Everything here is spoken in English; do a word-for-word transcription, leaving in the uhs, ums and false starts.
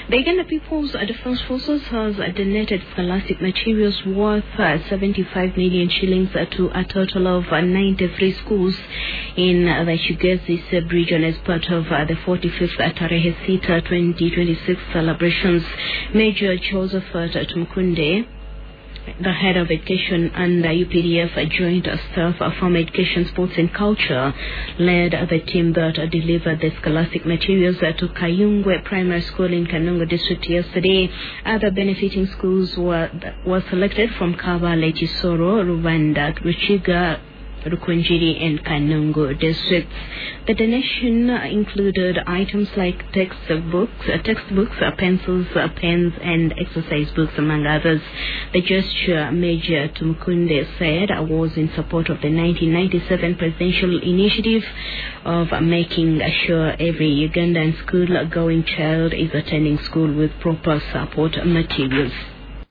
The Uganda People's Defence Forces has donated scholastic materials worth uh, seventy-five million shillings uh, to a total of uh, ninety-three schools in uh, the Kigezi region as part of uh, the forty-fifth uh, Tarehe Sita twenty twenty-six celebrations. Major Joseph uh, Tumukunde, the head of education and the U P D F joint staff from Education, Sports and Culture, led the team that delivered the scholastic materials to Kayungwe Primary School in Kanungu District yesterday. Other benefiting schools were, were selected from Kabale, Chisoro, Rwanda, Ruchiga, Rukunjiri and Kanungu districts. The donation included items like textbooks, uh, textbooks, uh, pencils, uh, pens, and exercise books, among others. The gesture, Major Tumukunde said, uh, was in support of the nineteen ninety-seven presidential initiative of uh, making sure every Ugandan school-going child is attending school with proper support materials.